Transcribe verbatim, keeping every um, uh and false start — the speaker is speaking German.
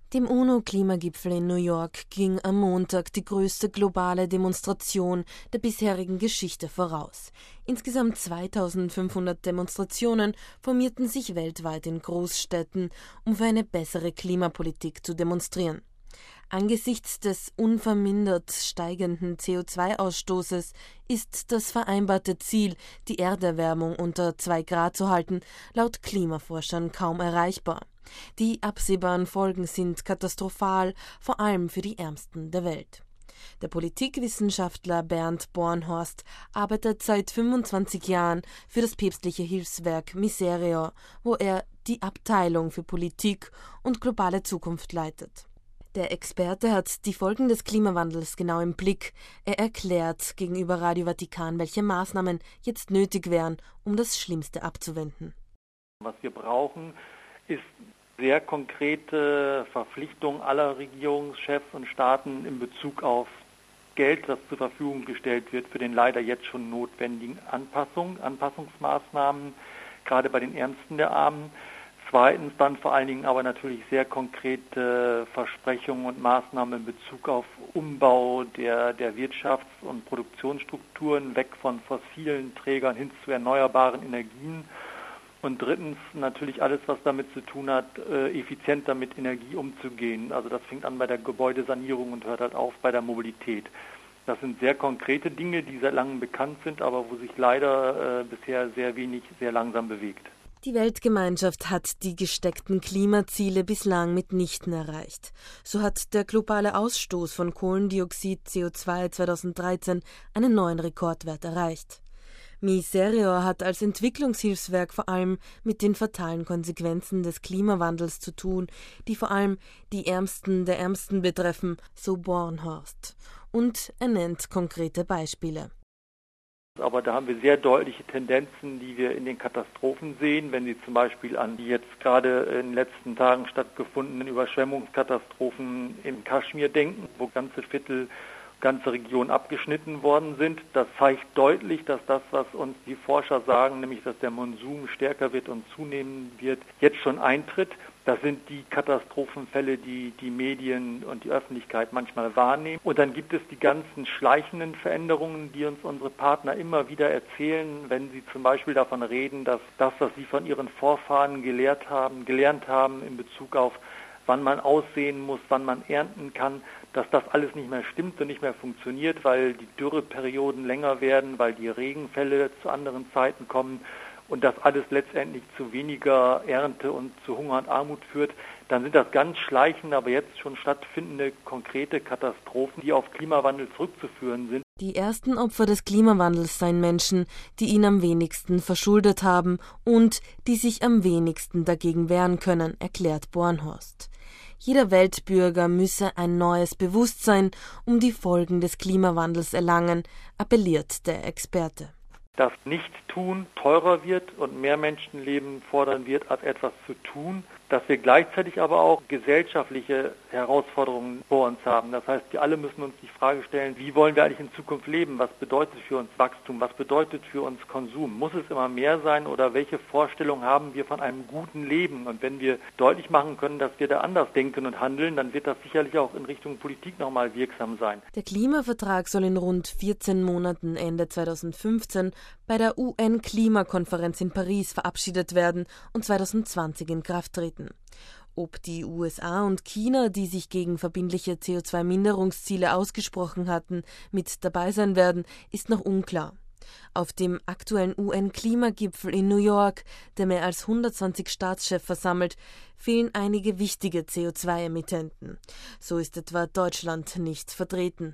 Dem UNO-Klimagipfel in New York ging am Montag die größte globale Demonstration der bisherigen Geschichte voraus. Insgesamt zweitausendfünfhundert Demonstrationen formierten sich weltweit in Großstädten, um für eine bessere Klimapolitik zu demonstrieren. Angesichts des unvermindert steigenden C O zwei Ausstoßes ist das vereinbarte Ziel, die Erderwärmung unter zwei Grad zu halten, laut Klimaforschern kaum erreichbar. Die absehbaren Folgen sind katastrophal, vor allem für die Ärmsten der Welt. Der Politikwissenschaftler Bernd Bornhorst arbeitet seit fünfundzwanzig Jahren für das päpstliche Hilfswerk Miserior, wo er die Abteilung für Politik und globale Zukunft leitet. Der Experte hat die Folgen des Klimawandels genau im Blick. Er erklärt gegenüber Radio Vatikan, welche Maßnahmen jetzt nötig wären, um das Schlimmste abzuwenden. Was wir brauchen, ist sehr konkrete Verpflichtung aller Regierungschefs und Staaten in Bezug auf Geld, das zur Verfügung gestellt wird für den leider jetzt schon notwendigen Anpassung, Anpassungsmaßnahmen, gerade bei den Ärmsten der Armen. Zweitens dann vor allen Dingen aber natürlich sehr konkrete Versprechungen und Maßnahmen in Bezug auf Umbau der, der Wirtschafts- und Produktionsstrukturen, weg von fossilen Trägern hin zu erneuerbaren Energien. Und drittens natürlich alles, was damit zu tun hat, effizienter mit Energie umzugehen. Also das fängt an bei der Gebäudesanierung und hört halt auf bei der Mobilität. Das sind sehr konkrete Dinge, die seit langem bekannt sind, aber wo sich leider äh, bisher sehr wenig, sehr langsam bewegt. Die Weltgemeinschaft hat die gesteckten Klimaziele bislang mitnichten erreicht. So hat der globale Ausstoß von Kohlendioxid C O zwei zweitausenddreizehn einen neuen Rekordwert erreicht. Miserior hat als Entwicklungshilfswerk vor allem mit den fatalen Konsequenzen des Klimawandels zu tun, die vor allem die Ärmsten der Ärmsten betreffen, so Bornhorst. Und er nennt konkrete Beispiele. Aber da haben wir sehr deutliche Tendenzen, die wir in den Katastrophen sehen. Wenn Sie zum Beispiel an die jetzt gerade in den letzten Tagen stattgefundenen Überschwemmungskatastrophen in Kaschmir denken, wo ganze Viertel, ganze Regionen abgeschnitten worden sind. Das zeigt deutlich, dass das, was uns die Forscher sagen, nämlich dass der Monsun stärker wird und zunehmen wird, jetzt schon eintritt. Das sind die Katastrophenfälle, die die Medien und die Öffentlichkeit manchmal wahrnehmen. Und dann gibt es die ganzen schleichenden Veränderungen, die uns unsere Partner immer wieder erzählen, wenn sie zum Beispiel davon reden, dass das, was sie von ihren Vorfahren gelehrt haben, gelernt haben in Bezug auf wann man aussehen muss, wann man ernten kann, dass das alles nicht mehr stimmt und nicht mehr funktioniert, weil die Dürreperioden länger werden, weil die Regenfälle zu anderen Zeiten kommen und das alles letztendlich zu weniger Ernte und zu Hunger und Armut führt, dann sind das ganz schleichende, aber jetzt schon stattfindende konkrete Katastrophen, die auf Klimawandel zurückzuführen sind. Die ersten Opfer des Klimawandels seien Menschen, die ihn am wenigsten verschuldet haben und die sich am wenigsten dagegen wehren können, erklärt Bornhorst. Jeder Weltbürger müsse ein neues Bewusstsein um die Folgen des Klimawandels erlangen, appelliert der Experte. Dass Nichtstun teurer wird und mehr Menschenleben fordern wird, als etwas zu tun, dass wir gleichzeitig aber auch gesellschaftliche Herausforderungen vor uns haben. Das heißt, wir alle müssen uns die Frage stellen, wie wollen wir eigentlich in Zukunft leben? Was bedeutet für uns Wachstum? Was bedeutet für uns Konsum? Muss es immer mehr sein oder welche Vorstellung haben wir von einem guten Leben? Und wenn wir deutlich machen können, dass wir da anders denken und handeln, dann wird das sicherlich auch in Richtung Politik nochmal wirksam sein. Der Klimavertrag soll in rund vierzehn Monaten Ende zweitausendfünfzehn bei der U N-Klimakonferenz in Paris verabschiedet werden und zweitausendzwanzig in Kraft treten. Ob die U S A und China, die sich gegen verbindliche C O zwei Minderungsziele ausgesprochen hatten, mit dabei sein werden, ist noch unklar. Auf dem aktuellen U N-Klimagipfel in New York, der mehr als hundertzwanzig Staatschefs versammelt, fehlen einige wichtige C O zwei Emittenten. So ist etwa Deutschland nicht vertreten.